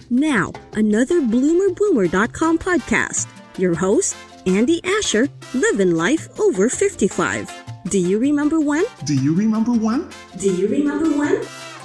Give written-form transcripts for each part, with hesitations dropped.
Now, another BloomerBoomer.com podcast. Your host, Andy Asher, living life over 55. Do you remember when? Do you remember when? Do you remember when?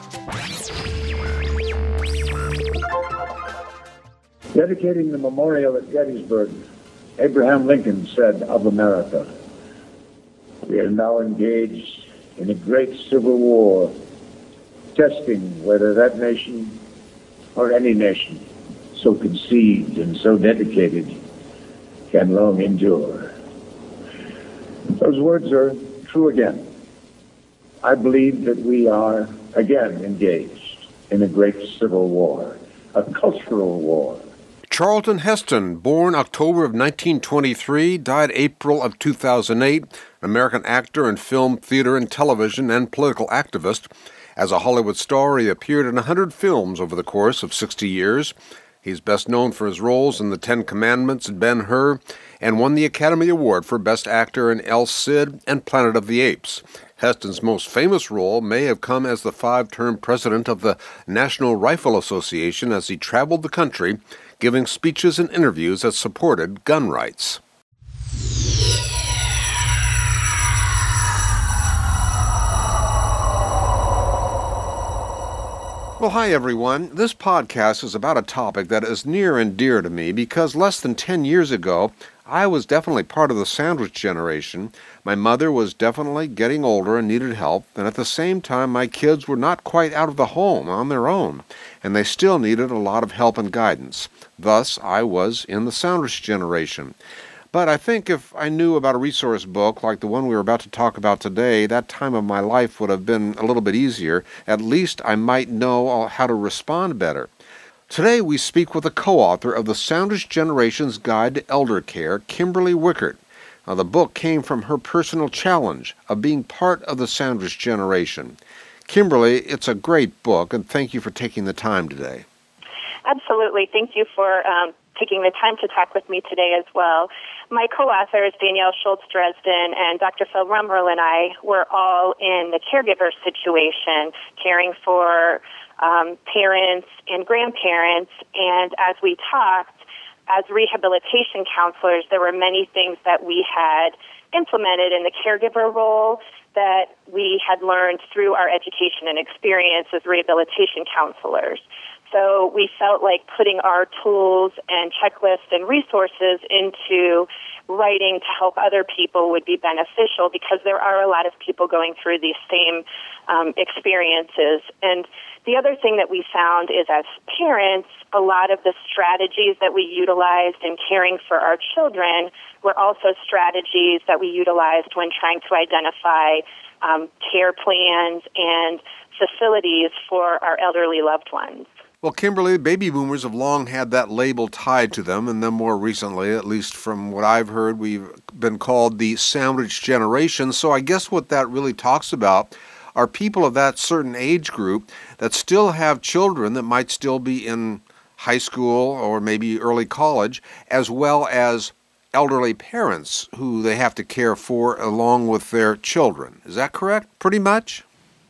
Dedicating the memorial at Gettysburg, Abraham Lincoln said of America, "We are now engaged in a great civil war, testing whether that nation or any nation so conceived and so dedicated can long endure." Those words are true again. I believe that we are again engaged in a great civil war, a cultural war. Charlton Heston, born October of 1923, died April of 2008, an American actor in film, theater, and television, and political activist. As a Hollywood star, he appeared in 100 films over the course of 60 years. He's best known for his roles in The Ten Commandments and Ben-Hur, and won the Academy Award for Best Actor in El Cid and Planet of the Apes. Heston's most famous role may have come as the 5-term president of the National Rifle Association as he traveled the country, giving speeches and interviews that supported gun rights. Well, hi everyone. This podcast is about a topic that is near and dear to me because less than 10 years ago, I was definitely part of the sandwich generation. My mother was definitely getting older and needed help, and at the same time, my kids were not quite out of the home on their own, and they still needed a lot of help and guidance. Thus, I was in the sandwich generation. But I think if I knew about a resource book like the one we were about to talk about today, that time of my life would have been a little bit easier. At least I might know how to respond better. Today we speak with the co-author of The Sandwich Generation's Guide to Elder Care, Kimberly Wickert. Now, the book came from her personal challenge of being part of the sandwich generation. Kimberly, it's a great book, and thank you for taking the time today. Absolutely. Thank you for taking the time to talk with me today as well. My co-authors, Danielle Schultz-Dresden and Dr. Phil Rummerl, and I were all in the caregiver situation, caring for parents and grandparents. And as we talked, as rehabilitation counselors, there were many things that we had implemented in the caregiver role that we had learned through our education and experience as rehabilitation counselors. So we felt like putting our tools and checklists and resources into writing to help other people would be beneficial because there are a lot of people going through these same experiences. And the other thing that we found is as parents, a lot of the strategies that we utilized in caring for our children were also strategies that we utilized when trying to identify care plans and facilities for our elderly loved ones. Well, Kimberly, baby boomers have long had that label tied to them, and then more recently, at least from what I've heard, we've been called the sandwich generation. So I guess what that really talks about are people of that certain age group that still have children that might still be in high school or maybe early college, as well as elderly parents who they have to care for along with their children. Is that correct? Pretty much?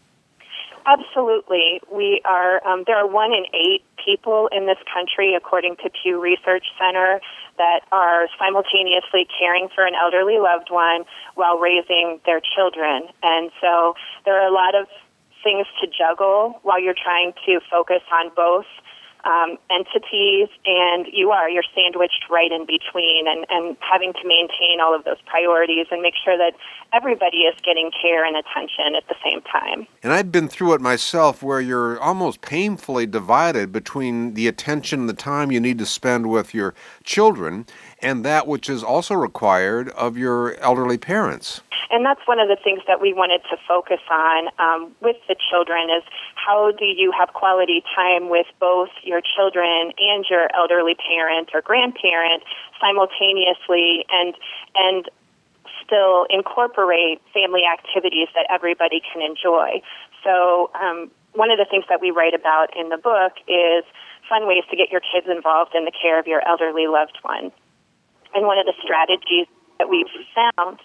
Absolutely. We are. There are 1 in 8 people in this country, according to Pew Research Center, that are simultaneously caring for an elderly loved one while raising their children. And so there are a lot of things to juggle while you're trying to focus on both entities, and you're sandwiched right in between and having to maintain all of those priorities and make sure that everybody is getting care and attention at the same time. And I've been through it myself where you're almost painfully divided between the attention and the time you need to spend with your children and that which is also required of your elderly parents. And that's one of the things that we wanted to focus on with the children is how do you have quality time with both your children and your elderly parent or grandparent simultaneously and still incorporate family activities that everybody can enjoy. So one of the things that we write about in the book is fun ways to get your kids involved in the care of your elderly loved one. And one of the strategies that we've found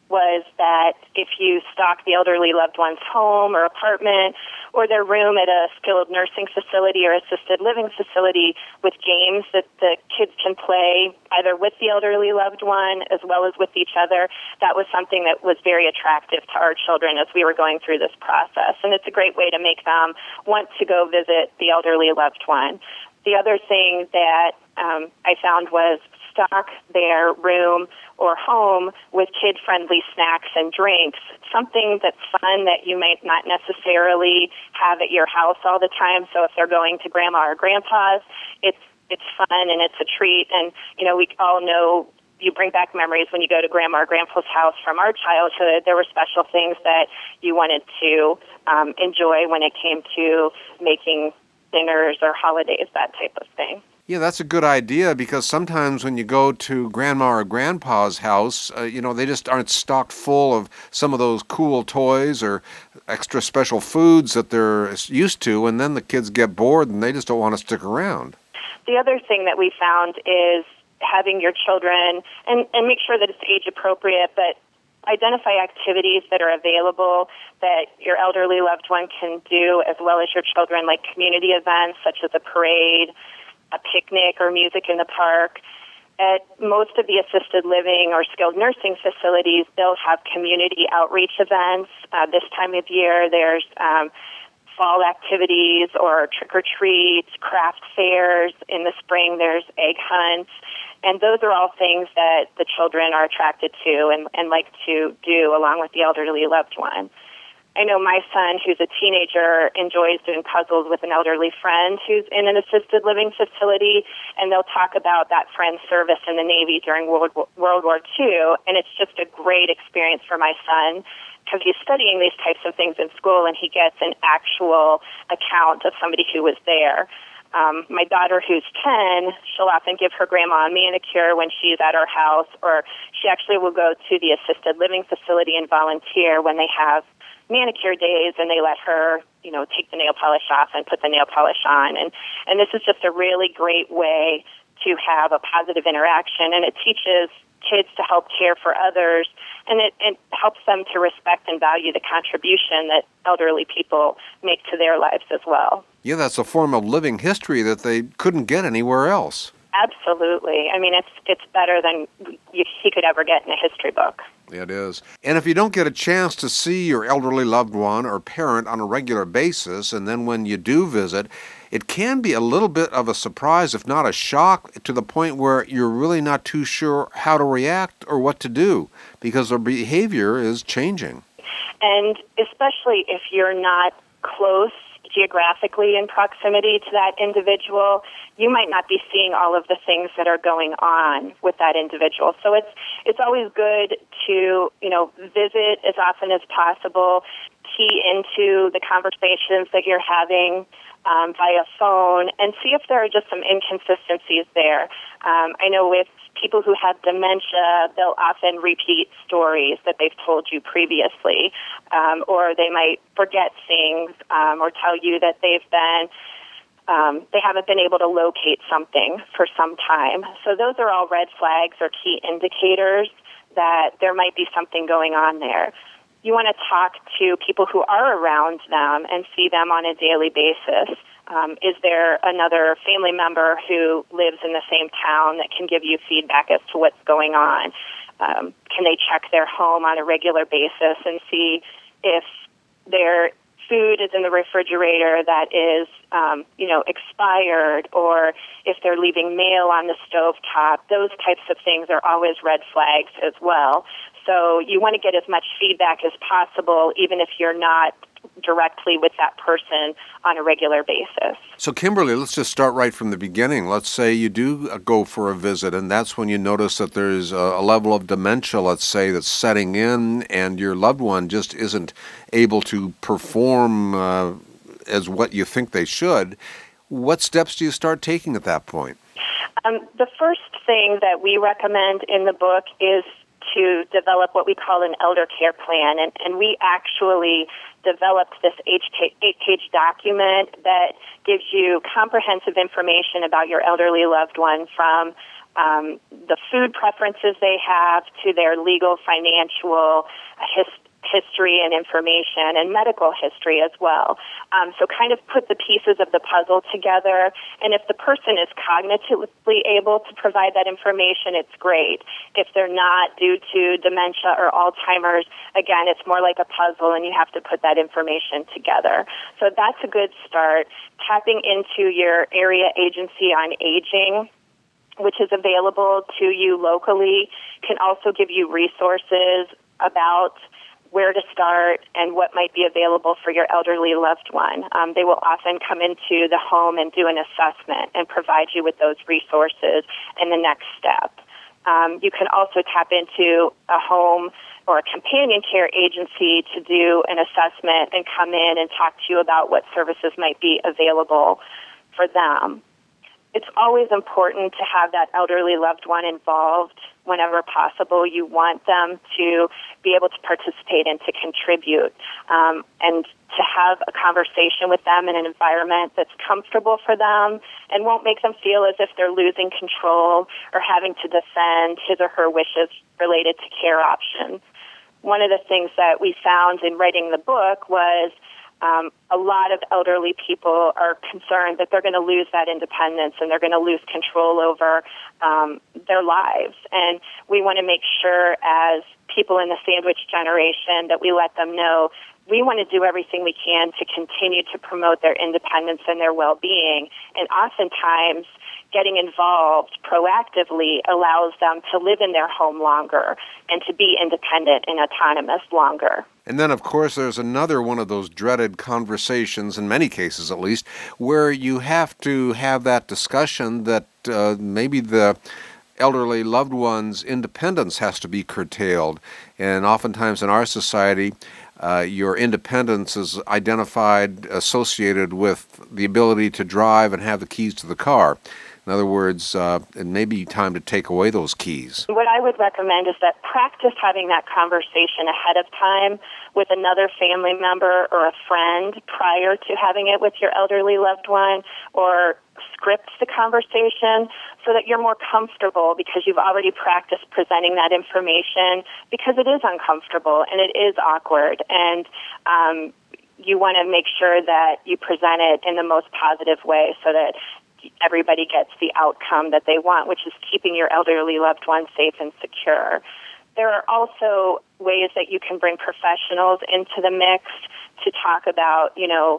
was that if you stock the elderly loved one's home or apartment or their room at a skilled nursing facility or assisted living facility with games that the kids can play either with the elderly loved one as well as with each other, that was something that was very attractive to our children as we were going through this process. And it's a great way to make them want to go visit the elderly loved one. The other thing that I found was stock their room or home with kid-friendly snacks and drinks, something that's fun that you might not necessarily have at your house all the time. So if they're going to grandma or grandpa's, it's fun and it's a treat. And, we all know you bring back memories when you go to grandma or grandpa's house from our childhood. There were special things that you wanted to enjoy when it came to making dinners or holidays, that type of thing. Yeah, that's a good idea because sometimes when you go to grandma or grandpa's house, they just aren't stocked full of some of those cool toys or extra special foods that they're used to, and then the kids get bored and they just don't want to stick around. The other thing that we found is having your children, and make sure that it's age appropriate, but identify activities that are available that your elderly loved one can do as well as your children, like community events such as a parade, a picnic, or music in the park. At most of the assisted living or skilled nursing facilities, they'll have community outreach events. This time of year, there's fall activities or trick-or-treats, craft fairs. In the spring, there's egg hunts. And those are all things that the children are attracted to and like to do along with the elderly loved one. I know my son, who's a teenager, enjoys doing puzzles with an elderly friend who's in an assisted living facility, and they'll talk about that friend's service in the Navy during World War II, and it's just a great experience for my son because he's studying these types of things in school, and he gets an actual account of somebody who was there. My daughter, who's 10, she'll often give her grandma a manicure when she's at our house, or she actually will go to the assisted living facility and volunteer when they have manicure days, and they let her, take the nail polish off and put the nail polish on. And this is just a really great way to have a positive interaction, and it teaches kids to help care for others, and it helps them to respect and value the contribution that elderly people make to their lives as well. Yeah, that's a form of living history that they couldn't get anywhere else. Absolutely. I mean, it's better than he could ever get in a history book. It is. And if you don't get a chance to see your elderly loved one or parent on a regular basis, and then when you do visit, it can be a little bit of a surprise, if not a shock, to the point where you're really not too sure how to react or what to do, because their behavior is changing. And especially if you're not close geographically in proximity to that individual, you might not be seeing all of the things that are going on with that individual. So it's always good to, visit as often as possible, key into the conversations that you're having via phone, and see if there are just some inconsistencies there. I know with people who have dementia, they'll often repeat stories that they've told you previously, or they might forget things, or tell you that they haven't been able to locate something for some time. So those are all red flags or key indicators that there might be something going on there. You want to talk to people who are around them and see them on a daily basis. Is there another family member who lives in the same town that can give you feedback as to what's going on? Can they check their home on a regular basis and see if their food is in the refrigerator that is, expired, or if they're leaving mail on the stovetop? Those types of things are always red flags as well. So you want to get as much feedback as possible, even if you're not directly with that person on a regular basis. So Kimberly, let's just start right from the beginning. Let's say you do go for a visit, and that's when you notice that there's a level of dementia, let's say, that's setting in, and your loved one just isn't able to perform as what you think they should. What steps do you start taking at that point? The first thing that we recommend in the book is to develop what we call an elder care plan, and we actually developed this 8-page document that gives you comprehensive information about your elderly loved one, from the food preferences they have, to their legal, financial history and information, and medical history as well. So kind of put the pieces of the puzzle together, and if the person is cognitively able to provide that information, it's great. If they're not, due to dementia or Alzheimer's, again, it's more like a puzzle, and you have to put that information together. So that's a good start. Tapping into your area agency on aging, which is available to you locally, can also give you resources about where to start and what might be available for your elderly loved one. They will often come into the home and do an assessment and provide you with those resources and the next step. You can also tap into a home or a companion care agency to do an assessment and come in and talk to you about what services might be available for them. It's always important to have that elderly loved one involved whenever possible. You want them to be able to participate and to contribute, and to have a conversation with them in an environment that's comfortable for them and won't make them feel as if they're losing control or having to defend his or her wishes related to care options. One of the things that we found in writing the book was a lot of elderly people are concerned that they're going to lose that independence and they're going to lose control over their lives. And we want to make sure, as people in the sandwich generation, that we let them know we want to do everything we can to continue to promote their independence and their well-being. And oftentimes, getting involved proactively allows them to live in their home longer and to be independent and autonomous longer. And then, of course, there's another one of those dreaded conversations, in many cases at least, where you have to have that discussion that maybe the elderly loved one's independence has to be curtailed. And oftentimes in our society, your independence is identified, associated with the ability to drive and have the keys to the car. In other words, it may be time to take away those keys. What I would recommend is that practice having that conversation ahead of time with another family member or a friend prior to having it with your elderly loved one, or script the conversation so that you're more comfortable because you've already practiced presenting that information, because it is uncomfortable and it is awkward, and you want to make sure that you present it in the most positive way so that everybody gets the outcome that they want, which is keeping your elderly loved one safe and secure. There are also ways that you can bring professionals into the mix to talk about,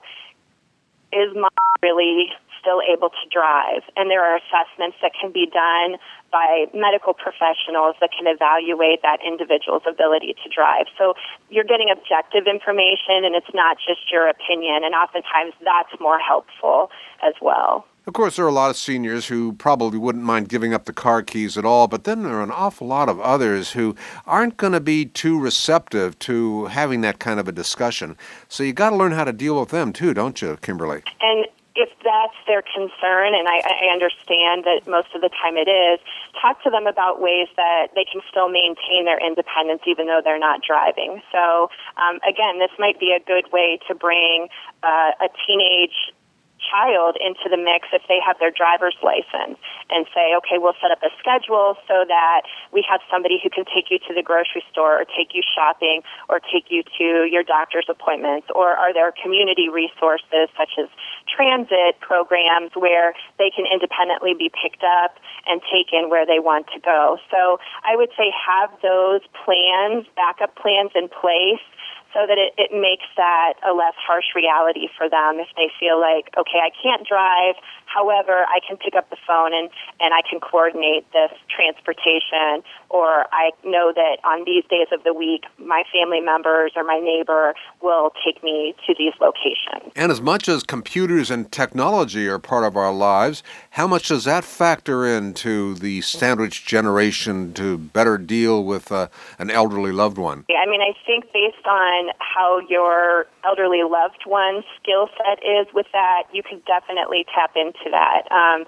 is mom really still able to drive? And there are assessments that can be done by medical professionals that can evaluate that individual's ability to drive. So you're getting objective information, and it's not just your opinion, and oftentimes that's more helpful as well. Of course, there are a lot of seniors who probably wouldn't mind giving up the car keys at all, but then there are an awful lot of others who aren't going to be too receptive to having that kind of a discussion. So you got to learn how to deal with them too, don't you, Kimberly? And if that's their concern, and I understand that most of the time it is, talk to them about ways that they can still maintain their independence even though they're not driving. So, again, this might be a good way to bring a teenage child into the mix if they have their driver's license, and say, okay, we'll set up a schedule so that we have somebody who can take you to the grocery store or take you shopping or take you to your doctor's appointments. Or are there community resources such as transit programs where they can independently be picked up and taken where they want to go? So I would say have those plans, backup plans in place, so that it makes that a less harsh reality for them if they feel like, okay, I can't drive, however, I can pick up the phone and I can coordinate this transportation, or I know that on these days of the week, my family members or my neighbor will take me to these locations. And as much as computers and technology are part of our lives, how much does that factor into the sandwich generation to better deal with an elderly loved one? I mean, I think based on how your elderly loved one's skill set is with that, you can definitely tap into that.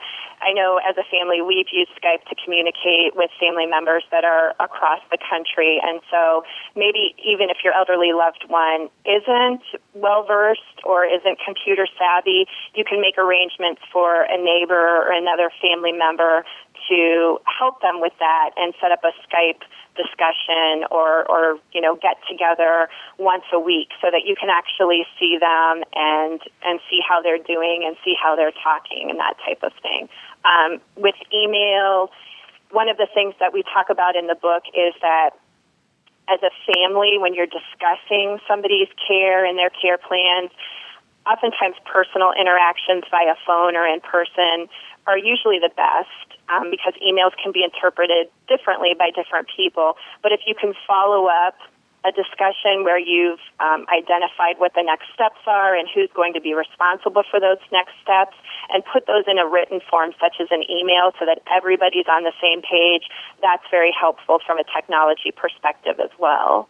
I know as a family we've used Skype to communicate with family members that are across the country. And so maybe even if your elderly loved one isn't well-versed or isn't computer savvy, you can make arrangements for a neighbor or another family member to help them with that and set up a Skype discussion or get together once a week so that you can actually see them and see how they're doing and see how they're talking and that type of thing. With email, one of the things that we talk about in the book is that as a family, when you're discussing somebody's care and their care plans, oftentimes personal interactions via phone or in person are usually the best because emails can be interpreted differently by different people. But if you can follow up a discussion where you've identified what the next steps are and who's going to be responsible for those next steps and put those in a written form such as an email so that everybody's on the same page, that's very helpful from a technology perspective as well.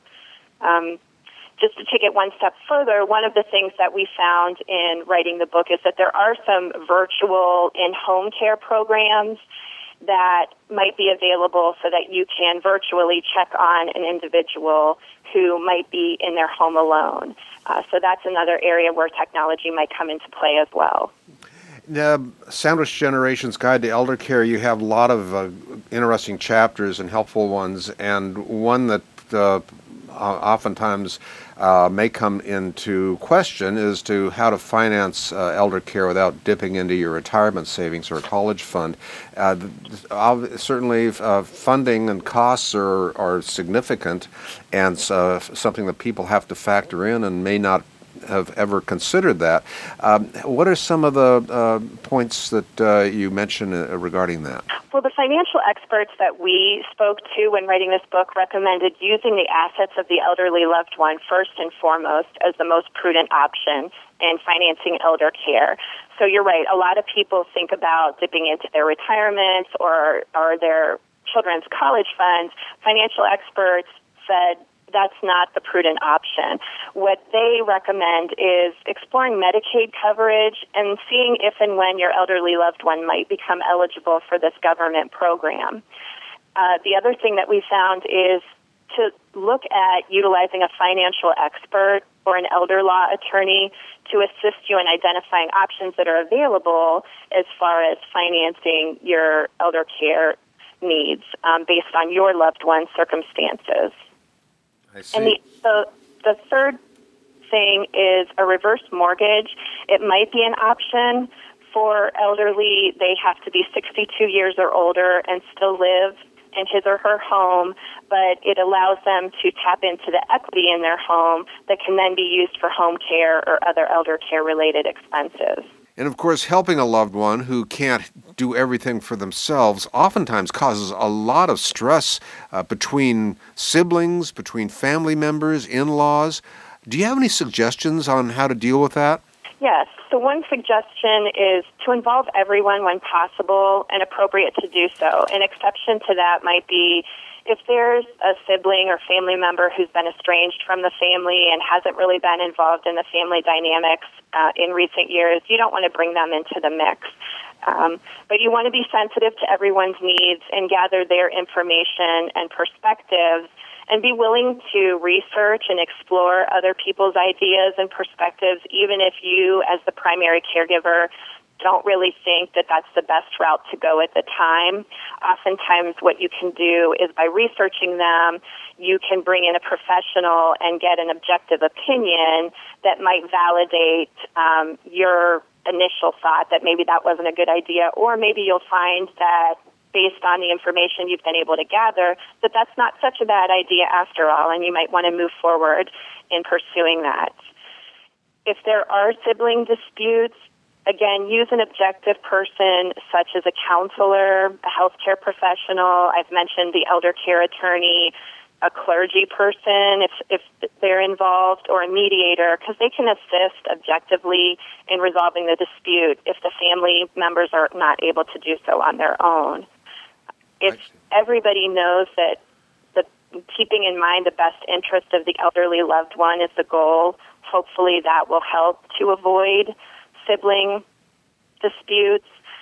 Just to take it one step further, one of the things that we found in writing the book is that there are some virtual in-home care programs that might be available so that you can virtually check on an individual who might be in their home alone. So that's another area where technology might come into play as well. Sandwich Generation's Guide to Elder Care, you have a lot of interesting chapters and helpful ones, and one that oftentimes may come into question is to how to finance elder care without dipping into your retirement savings or college fund. Certainly, funding and costs are significant and something that people have to factor in and may not have ever considered that. What are some of the points that you mentioned regarding that? Well, the financial experts that we spoke to when writing this book recommended using the assets of the elderly loved one first and foremost as the most prudent option in financing elder care. So you're right, a lot of people think about dipping into their retirements or their children's college funds. Financial experts said that's not the prudent option. What they recommend is exploring Medicaid coverage and seeing if and when your elderly loved one might become eligible for this government program. The other thing that we found is to look at utilizing a financial expert or an elder law attorney to assist you in identifying options that are available as far as financing your elder care needs based on your loved one's circumstances. I see. And the third thing is a reverse mortgage. It might be an option for elderly. They have to be 62 years or older and still live in his or her home, but it allows them to tap into the equity in their home that can then be used for home care or other elder care-related expenses. And of course, helping a loved one who can't do everything for themselves oftentimes causes a lot of stress between siblings, between family members, in-laws. Do you have any suggestions on how to deal with that? Yes. So one suggestion is to involve everyone when possible and appropriate to do so. An exception to that might be if there's a sibling or family member who's been estranged from the family and hasn't really been involved in the family dynamics in recent years, you don't want to bring them into the mix. But you want to be sensitive to everyone's needs and gather their information and perspectives and be willing to research and explore other people's ideas and perspectives, even if you, as the primary caregiver, don't really think that that's the best route to go at the time. Oftentimes what you can do is by researching them, you can bring in a professional and get an objective opinion that might validate your initial thought that maybe that wasn't a good idea, or maybe you'll find that based on the information you've been able to gather, that that's not such a bad idea after all, and you might want to move forward in pursuing that. If there are sibling disputes, again, use an objective person such as a counselor, a healthcare professional. I've mentioned the elder care attorney, a clergy person if they're involved, or a mediator, because they can assist objectively in resolving the dispute if the family members are not able to do so on their own. If everybody knows that keeping in mind the best interest of the elderly loved one is the goal, hopefully that will help to avoid sibling disputes.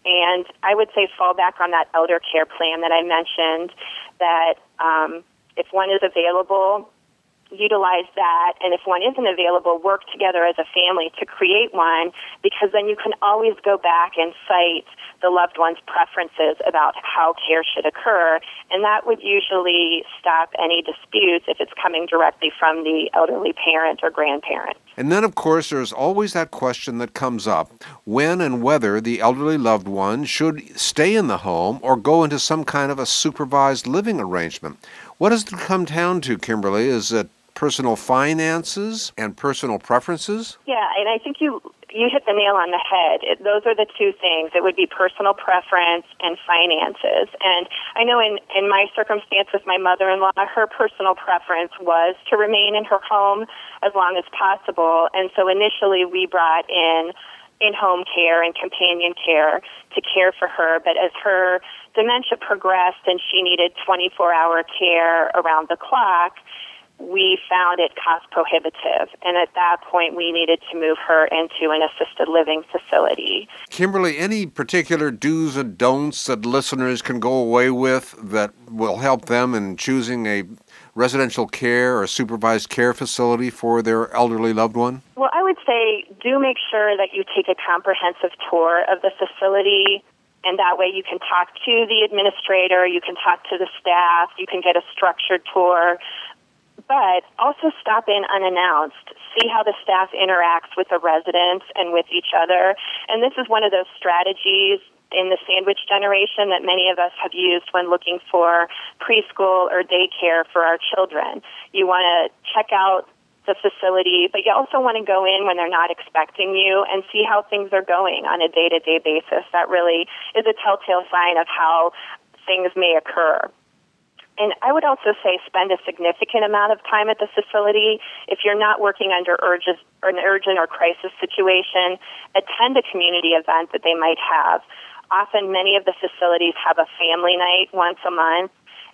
And I would say fall back on that elder care plan that I mentioned, that if one is available, utilize that, and if one isn't available, work together as a family to create one, because then you can always go back and cite the loved one's preferences about how care should occur, and that would usually stop any disputes if it's coming directly from the elderly parent or grandparent. And then, of course, there's always that question that comes up, when and whether the elderly loved one should stay in the home or go into some kind of a supervised living arrangement. What does it come down to, Kimberly? Is it personal finances and personal preferences? Yeah, and I think you hit the nail on the head. Those are the two things. It would be personal preference and finances. And I know in my circumstance with my mother-in-law, her personal preference was to remain in her home as long as possible. And so initially we brought in-home care and companion care to care for her. But as her dementia progressed and she needed 24-hour care around the clock, we found it cost prohibitive, and at that point we needed to move her into an assisted living facility. Kimberly, any particular do's and don'ts that listeners can go away with that will help them in choosing a residential care or supervised care facility for their elderly loved one? Well, I would say do make sure that you take a comprehensive tour of the facility, and that way you can talk to the administrator, you can talk to the staff, you can get a structured tour. But also stop in unannounced. See how the staff interacts with the residents and with each other. And this is one of those strategies in the sandwich generation that many of us have used when looking for preschool or daycare for our children. You want to check out the facility, but you also want to go in when they're not expecting you and see how things are going on a day-to-day basis. That really is a telltale sign of how things may occur. And I would also say spend a significant amount of time at the facility. If you're not working under an urgent or crisis situation, attend a community event that they might have. Often many of the facilities have a family night once a month,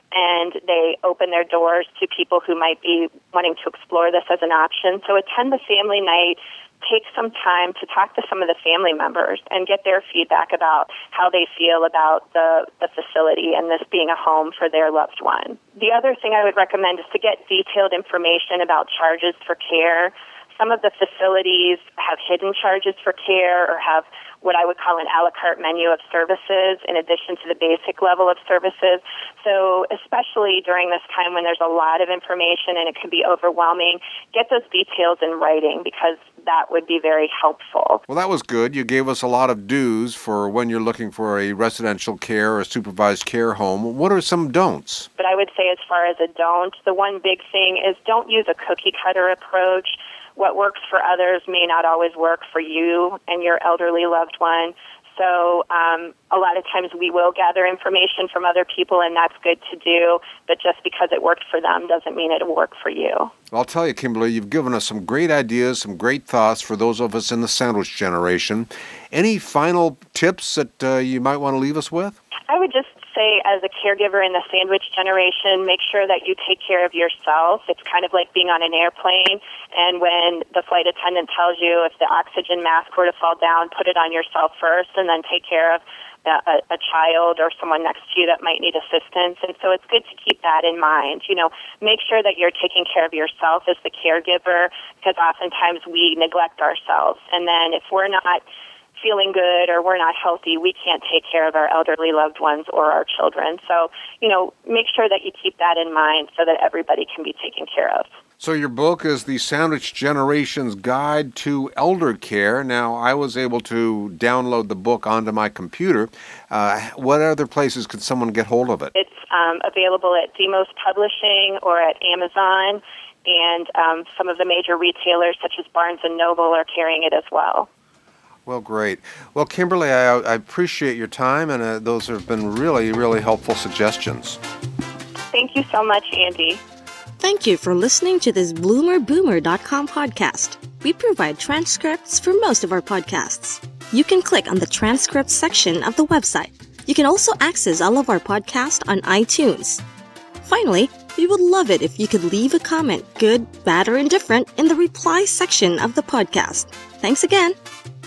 and they open their doors to people who might be wanting to explore this as an option. So attend the family night. Take some time to talk to some of the family members and get their feedback about how they feel about the facility and this being a home for their loved one. The other thing I would recommend is to get detailed information about charges for care. Some of the facilities have hidden charges for care or have what I would call an a la carte menu of services in addition to the basic level of services. So especially during this time when there's a lot of information and it can be overwhelming, get those details in writing because that would be very helpful. Well, that was good. You gave us a lot of do's for when you're looking for a residential care or supervised care home. What are some don'ts? But I would say as far as a don't, the one big thing is don't use a cookie-cutter approach. What works for others may not always work for you and your elderly loved one. So a lot of times we will gather information from other people, and that's good to do, but just because it worked for them doesn't mean it'll work for you. I'll tell you, Kimberly, you've given us some great ideas, some great thoughts for those of us in the sandwich generation. Any final tips that you might want to leave us with? I would just say, as a caregiver in the sandwich generation, make sure that you take care of yourself. It's kind of like being on an airplane, and when the flight attendant tells you if the oxygen mask were to fall down, put it on yourself first, and then take care of a child or someone next to you that might need assistance. And so it's good to keep that in mind. You know, make sure that you're taking care of yourself as the caregiver, because oftentimes we neglect ourselves. And then if we're not feeling good or we're not healthy, we can't take care of our elderly loved ones or our children. So, you know, make sure that you keep that in mind so that everybody can be taken care of. So your book is The Sandwich Generation's Guide to Elder Care. Now, I was able to download the book onto my computer. What other places could someone get hold of it? It's available at Demos Publishing or at Amazon, and some of the major retailers such as Barnes & Noble are carrying it as well. Well, great. Well, Kimberly, I appreciate your time, and those have been really, really helpful suggestions. Thank you so much, Andy. Thank you for listening to this BloomerBoomer.com podcast. We provide transcripts for most of our podcasts. You can click on the transcripts section of the website. You can also access all of our podcasts on iTunes. Finally, we would love it if you could leave a comment, good, bad, or indifferent, in the reply section of the podcast. Thanks again.